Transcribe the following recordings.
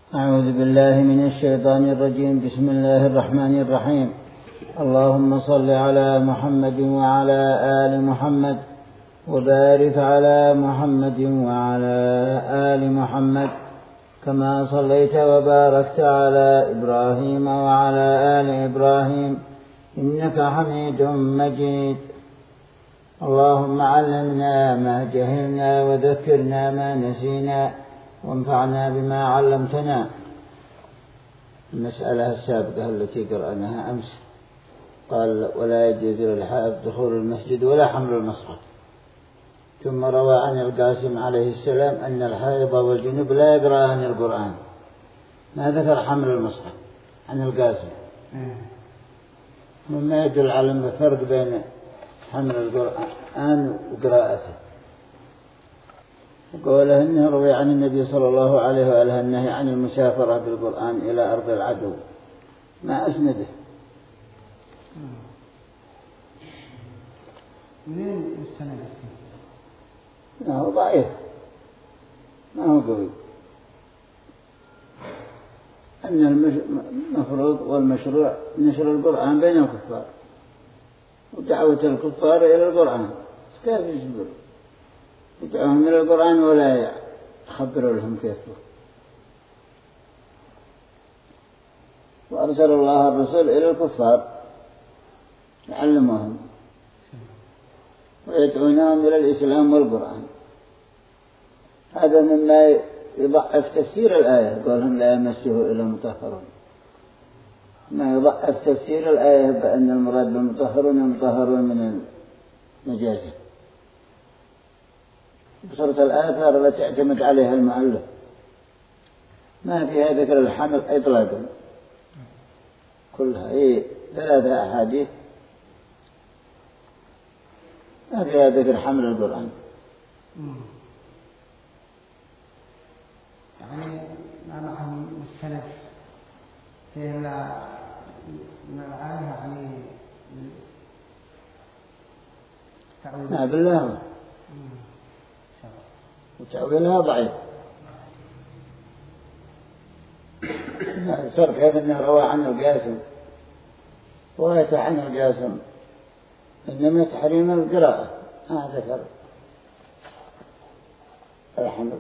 أعوذ بالله من الشيطان الرجيم. بسم الله الرحمن الرحيم. اللهم صل على محمد وعلى آل محمد وبارك على محمد وعلى آل محمد كما صليت وباركت على إبراهيم وعلى آل إبراهيم إنك حميد مجيد. اللهم علمنا ما جهلنا وذكرنا ما نسينا وانفعنا بما علمتنا. المسألة السابقة التي قرأناها أمس قال ولا يجوز للحائض دخول المسجد ولا حمل المصحف، ثم روى عن القاسم عليه السلام أن الحائض والجنوب لا يقرأان القرآن، ما ذكر حمل المصحف عن القاسم، مما يدل على الفرق بين حمل القرآن وقراءته. وقوله إنه روي عن النبي صلى الله عليه وآله النهي عن المسافرة بالقرآن إلى أرض العدو، ما أسنده. منين مستند؟ هو ضعيف ما هو قوي. أن المفروض والمشروع نشر القرآن بين الكفار ودعوة الكفار إلى القرآن، كيف يصبر يدعوهم إلى القرآن ولا يخبروا لهم كيف؟ وأرسل الله الرسول إلى الكفار يعلمهم ويدعونهم إلى الإسلام والقرآن. هذا مما يضعف تفسير الآية، قولهم لا يمسه إلا المطهرون، ما يضعف تفسير الآية بأن المراد بالمطهرون المطهرون من النجاسة. بصورة الآثار التي اعتمد عليها المؤلف ما فيها ذكر الحمل إطلاقا، كلها هي 3 أحاديث ما فيها ذكر حمل القرآن. يعني ما معهم مستند فيه من الآية يعني ما بالله وتأويلها ضعيف. صار كيف أنه روى عن القاسم رواية عن القاسم إنما تحريم القراءة ما ذكر الحمل،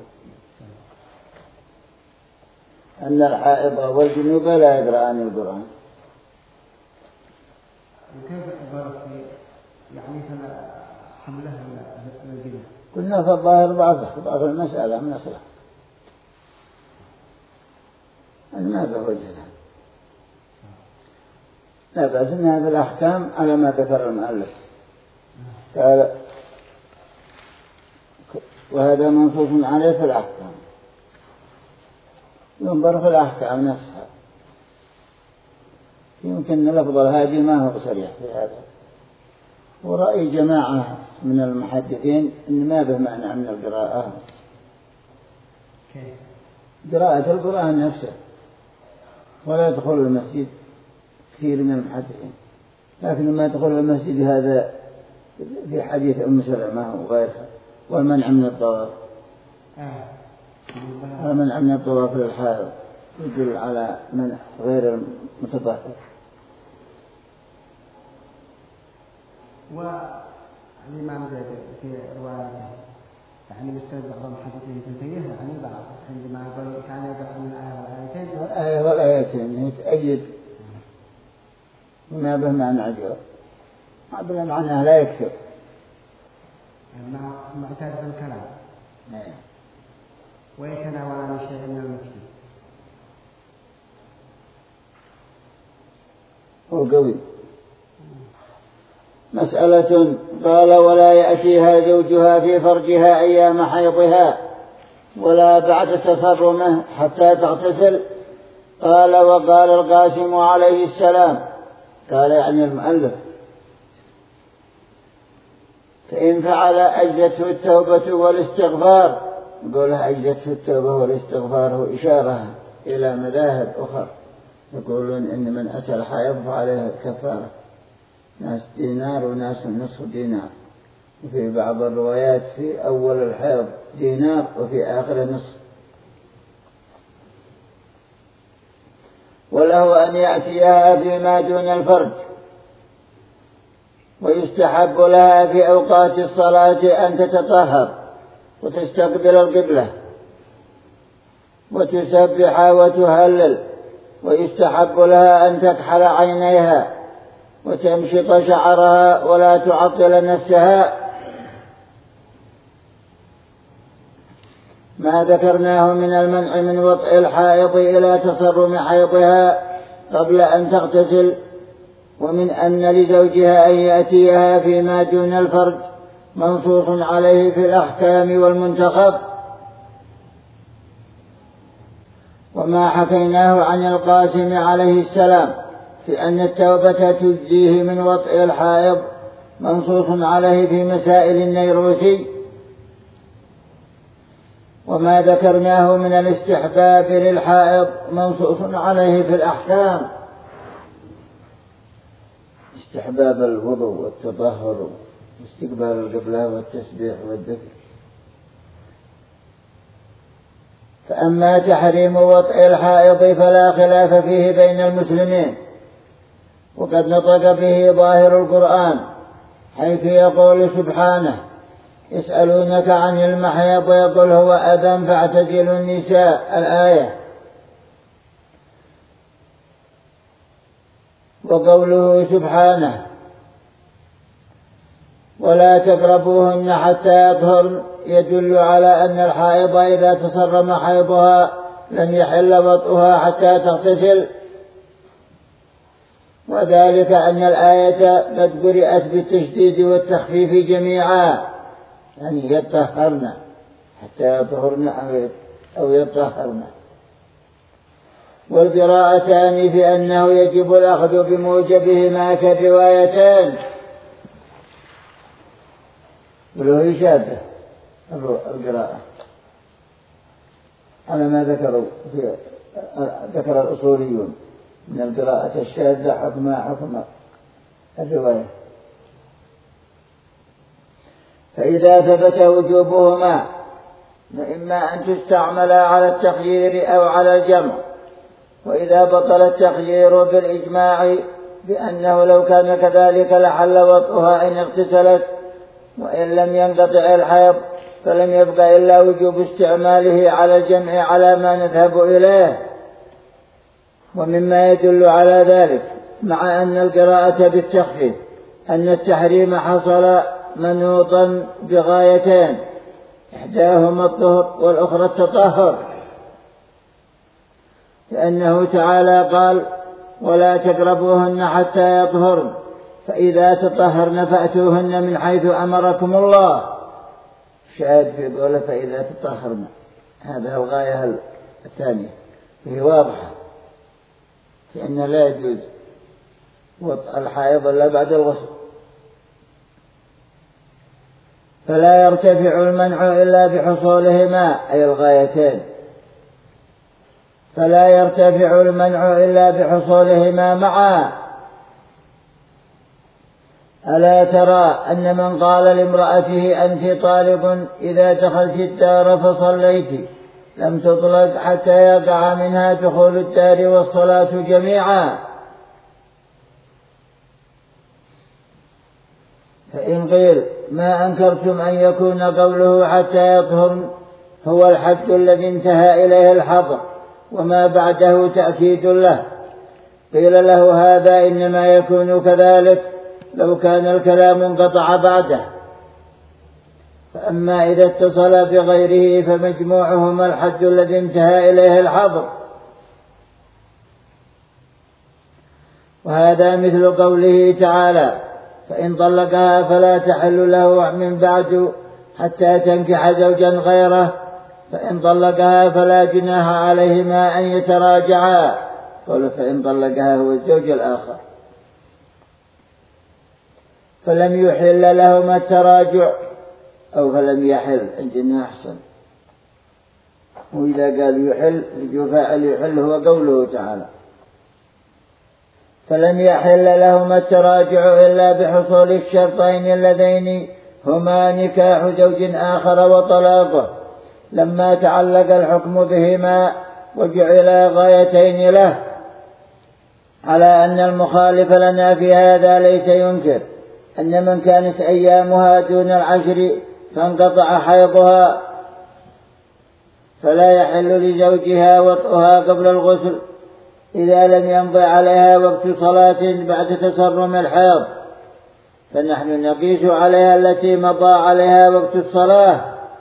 أن الحائض والجنوب لا يقرأان القرآن. وكيف عبارة يعني حملها من الجنوب؟ قلنا في الظاهر ضعف المسألة من أصلها، ما بوجهها، لا بأس أنها في الأحكام على ما ذكر المؤلف قال، وهذا منصوص عليه في الأحكام، ينظر في الأحكام نفسها. يمكن لفظ الهادي ما هو صريح في هذا، ورأي جماعة من المحدثين إن ما به معنى من القراءة، قراءة القرآن نفسه، ولا يدخل المسجد كثير من المحدثين، لكن ما يدخل المسجد هذا في حديث أم سلمة وغيرها، والمنع من الطواف، والمنع من الطواف للحائض يدل على منع غير المتطهر. والإمام زيد في روايته يعني مستند بعض المحدثين تنتهيه يعني بعض عندما يقول كان يقرأ من الآية والآيتين يتأيد ما به معنى عجوة، ما به معنى لا يكثر معتاد في الكلام ويتناول من شيء من المسجد. هو قوي. مسألة قال ولا يأتيها زوجها في فرجها أيام حيضها ولا بعد تصرمه حتى تغتسل. قال وقال القاسم عليه السلام، قال يعني المؤلف، فإن فعل أجزته التوبة والاستغفار. يقولها أجزته التوبة والاستغفار هو إشارة إلى مذاهب أخرى يقولون إن من أتى الحائض فعليه كفارة، ناس دينار وناس نصف دينار، وفي بعض الروايات في أول الحيض دينار وفي آخر نصف. وله أن يأتيها فيما دون الفرج. ويستحب لها في أوقات الصلاة أن تتطهر وتستقبل القبلة وتسبح وتهلل. ويستحب لها أن تكحل عينيها وتمشط شعرها ولا تعطل نفسها، ما ذكرناه من المنع من وطئ الحائض إلى تصرم حيضها قبل أن تغتسل، ومن أن لزوجها أن يأتيها فيما دون الفرج منصوص عليه في الأحكام والمنتخب. وما حكيناه عن القاسم عليه السلام في أن التوبة تجزيه من وطئ الحائض منصوص عليه في مسائل النيروسي. وما ذكرناه من الاستحباب للحائض منصوص عليه في الأحكام، استحباب الوضوء والتطهر واستقبال القبلة والتسبيح والذكر. فأما تحريم وطئ الحائض فلا خلاف فيه بين المسلمين، وقد نطق به ظاهر القرآن حيث يقول سبحانه: يسألونك عن المحيض يقول هو أذى فاعتزلوا النساء، الآية. وقوله سبحانه: ولا تقربوهن حتى يطهرن، يدل على أن الحائض إذا تصرم حيضها لم يحل وطئها حتى تغتسل، وذلك أن الآية قد قرأت بالتشديد والتخفيف جميعا، يعني يطهرن حتى يطهرن أو يطهرن. والقراءتان في أنه يجب الأخذ بموجبهما كالروايتان، ولو يشابه القراءة على ما ذكر الأصوليون من القراءة الشاذة حكم الرواية. فإذا ثبت وجوبهما فإما أن تستعمل على التخيير أو على الجمع. وإذا بطل التخيير بالإجماع بأنه لو كان كذلك لحل وطئها إن اغتسلت، وإن لم ينقطع الحيض فلم يبقى إلا وجوب استعماله على الجمع على ما نذهب إليه. ومما يدل على ذلك مع أن القراءة بالتخفيف أن التحريم حصل منوطا بغايتين، إحداهما الطهر والأخرى التطهر، لأنه تعالى قال: ولا تقربوهن حتى يطهرن، فإذا تطهرن فأتوهن من حيث أمركم الله. شاهد في قوله فإذا تطهرن، هذا الغاية الثانية هي واضحة في أن لا يجوز وطئ الحائض إلا بعد الغسل. فلا يرتفع المنع إلا بحصولهما، أي الغايتين، فلا يرتفع المنع إلا بحصولهما معا. ألا ترى أن من قال لامرأته أنت طالق إذا دخلت الدار فصليت لم تطلق حتى يقع منها دخول الدار والصلاة جميعا؟ فإن قيل ما أنكرتم أن يكون قوله حتى يطهرن هو الحد الذي انتهى إليه الحظر وما بعده تأكيد له، قيل له هذا إنما يكون كذلك لو كان الكلام انقطع بعده. فأما إذا اتصل بغيره فمجموعهما الحد الذي انتهى إليه الحظر. وهذا مثل قوله تعالى: فإن طلقها فلا تحل له من بعد حتى تنكح زوجا غيره، فإن طلقها فلا جناح عليهما أن يتراجعا. قال فإن طلقها هو الزوج الآخر، فلم يحل لهما التراجع، أو فلم يحل، عندنا أحسن. وإذا قال يحل فاعل يحل هو قوله تعالى: فلم يحل لهما التراجع إلا بحصول الشرطين اللذين هما نكاح زوج آخر وطلاقه، لما تعلق الحكم بهما وجعل غايتين له. على أن المخالف لنا في هذا ليس ينكر أن من كانت أيامها دون 10 فانقطع حيضها فلا يحل لزوجها وطئها قبل الغسل إذا لم يمضي عليها وقت صلاة بعد تسرم الحيض، فنحن نقيس عليها التي مضى عليها وقت الصلاة.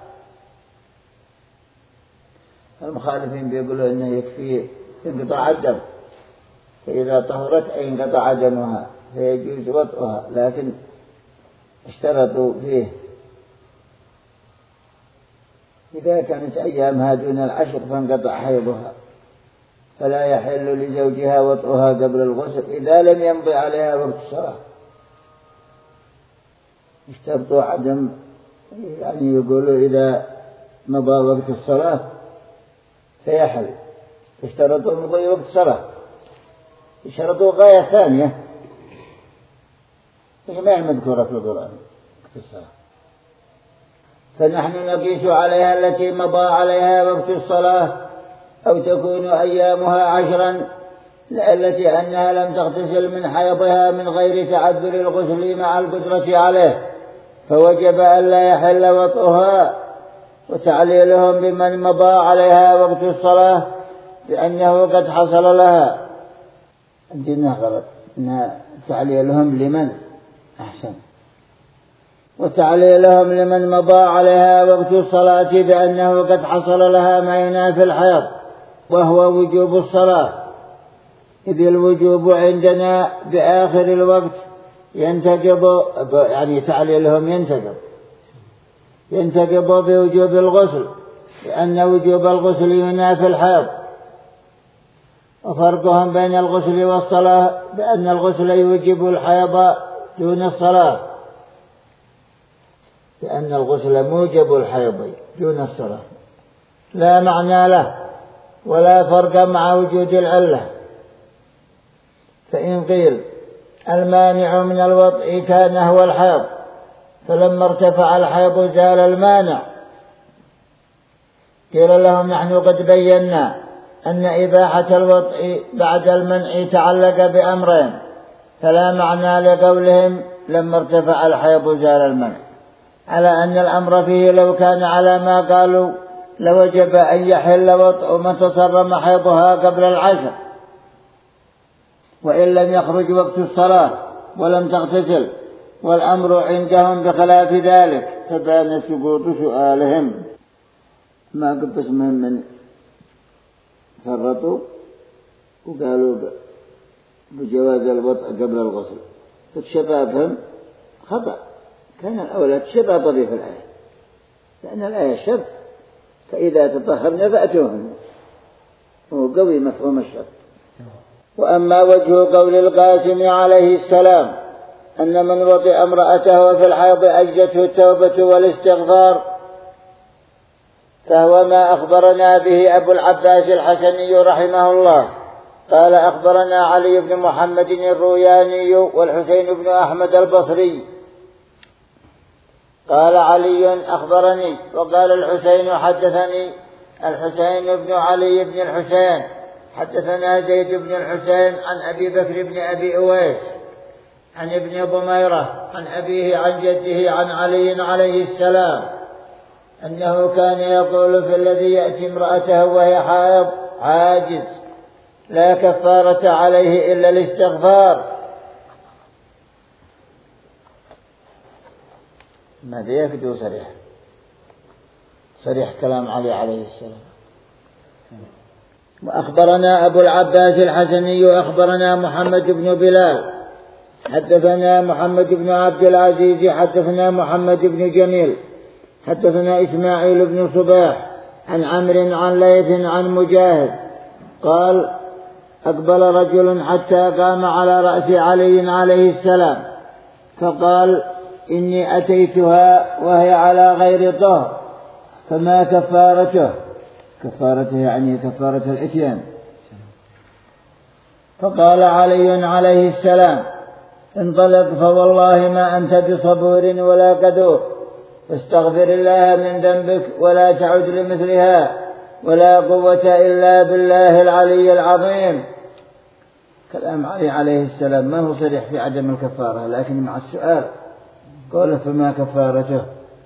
المخالفين بيقولوا إنه يكفي انقطاع الدم، فإذا طهرت أي انقطع دمها فيجوز وطئها، لكن اشترطوا فيه إذا كانت أيامها دون 10 فانقطع حيضها فلا يحل لزوجها وطئها قبل الغسل إذا لم يمضي عليها وقت الصلاة. اشترطوا عدم، يعني يقولوا إذا مضى وقت الصلاة فيحل، اشترطوا مضي وقت الصلاة، اشترطوا غاية ثانية هي ما هي مذكورة في القرآن وقت الصلاة. فنحن نقيس عليها التي مضى عليها وقت الصلاة أو تكون أيامها 10 التي أنها لم تغتسل من حيضها من غير تعذر الغسل مع القدرة عليه، فوجب أن لا يحل وطئها. وتعليلهم بمن مضى عليها وقت الصلاة بأنه قد حصل لها، عندنا غلط إن تعليلهم لمن أحسن، وتعليلهم لمن مضى عليها وقت الصلاة بأنه قد حصل لها ما ينافي الحيض وهو وجوب الصلاة، إذ الوجوب عندنا بآخر الوقت ينتقض، يعني تعليلهم ينتقض بوجوب الغسل لأن وجوب الغسل ينافي الحيض. وفرقهم بين الغسل والصلاة بأن الغسل يوجب الحيض دون الصلاة، لأن الغسل موجب الحيض دون الصلاة لا معنى له ولا فرق مع وجود العلة. فإن قيل المانع من الوطء كان هو الحيض فلما ارتفع الحيض زال المانع، قيل لهم نحن قد بينا أن إباحة الوطء بعد المنع تعلق بأمرين، فلا معنى لقولهم لما ارتفع الحيض زال المنع، على أن الأمر فيه لو كان على ما قالوا لوجب أن يحل وطء من تصرم حيضها قبل 10، وإن لم يخرج وقت الصلاة ولم تغتسل، والأمر عندهم بخلاف ذلك، فبان سقوط سؤالهم. ما قد اسمهم من فرطوا وقالوا بجواز الوطء قبل الغسل، فتشبابهم خطأ، كان الأولى تشبه طريف الآية، لأن الآية شرط، فإذا تطهرن فأتوهن، هو قوي مفهوم الشرط. وأما وجه قول القاسم عليه السلام أن من وطئ امرأته في الحيض أجزته التوبة والاستغفار، فهو ما أخبرنا به أبو العباس الحسني رحمه الله قال أخبرنا علي بن محمد الروياني والحسين بن أحمد البصري. قال علي أخبرني، وقال الحسين حدثني الحسين بن علي بن الحسين حدثنا زيد بن الحسين عن أبي بكر بن أبي أويس عن ابن ضميرة عن أبيه عن جده عن علي عليه السلام أنه كان يقول في الذي يأتي امرأته وهي حائض عاجز لا كفارة عليه إلا الاستغفار. ماذا يفيد صريح كلام علي عليه السلام. وأخبرنا أبو العباس الحسني أخبرنا محمد بن بلال حدثنا محمد بن عبد العزيز حدثنا محمد بن جميل حدثنا إسماعيل بن صباح عن عمرو عن ليث عن مجاهد قال أقبل رجل حتى قام على رأس علي عليه السلام فقال إني أتيتها وهي على غير طهر فما كفارته؟ كفارته يعني كفارة الإتيان. فقال علي عليه السلام انطلق فوالله ما أنت بصبور ولا كذوب، فاستغفر الله من ذنبك ولا تعد لمثلها ولا قوة إلا بالله العلي العظيم. كلام علي عليه السلام ما هو صريح في عدم الكفارة، لكن مع السؤال قال فما كفارته.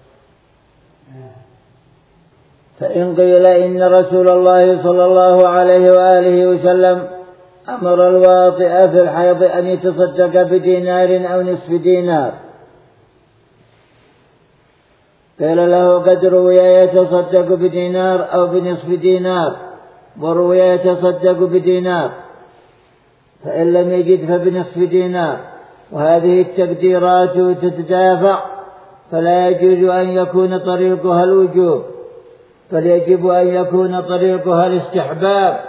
فإن قيل إن رسول الله صلى الله عليه وآله وسلم أمر الواطئ في الحيض أن يتصدق بدينار أو نصف دينار، قيل له قد روي يتصدق بدينار أو بنصف دينار، وروي يتصدق بدينار، فإن لم يجد فبنصف دينار، وهذه التقديرات تتدافع، فلا يجوز أن يكون طريقها الوجوب، بل يجب أن يكون طريقها الاستحباب،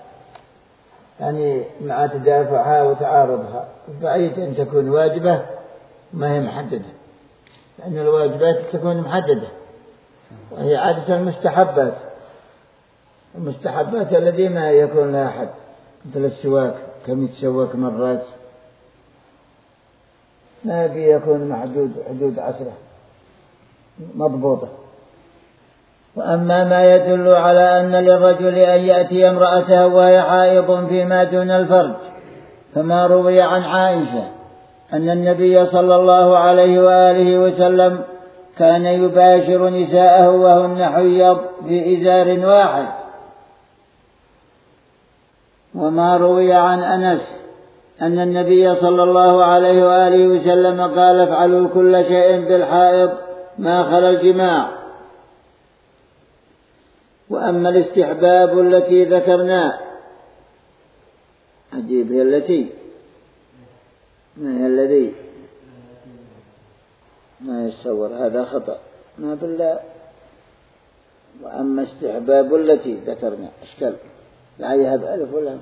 يعني مع تدافعها وتعارضها. بعيد أن تكون واجبة ما هي محددة، لأن الواجبات تكون محددة وهي عادة المستحبات، المستحبات الذي ما يكون لها حد، مثل السواك كم يتسوك مرات ما يكون محدود حدود عسرة مضبوطة. وأما ما يدل على أن للرجل أن يأتي امرأته وهي حائض فيما دون الفرج، فما روي عن عائشة أن النبي صلى الله عليه وآله وسلم كان يباشر نساءه وهن حيض بإزار واحد. وما روي عن أنس أن النبي صلى الله عليه وآله وسلم قال افعلوا كل شيء بالحائض ما خلا الجماع. وأما الاستحباب التي ذكرنا، عجيب هي التي ما هي الذي ما يتصور، هذا خطأ ما بالله. وأما استحباب التي ذكرنا أشكال لا يهب ألف ولا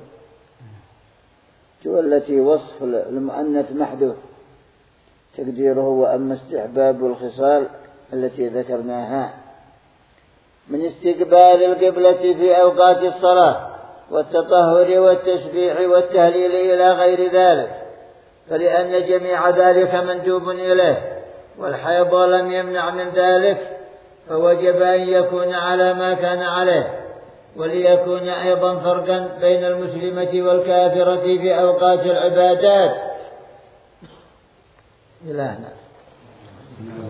جو، التي وصف المؤنث محذوف تقديره وأما استحباب الخصال التي ذكرناها من استقبال القبلة في أوقات الصلاة والتطهر والتسبيح والتهليل إلى غير ذلك، فلأن جميع ذلك مندوب إليه، والحيض لم يمنع من ذلك، فوجب أن يكون على ما كان عليه. وليكون أيضا فرقا بين المسلمة والكافرة في أوقات العبادات. إلى هنا.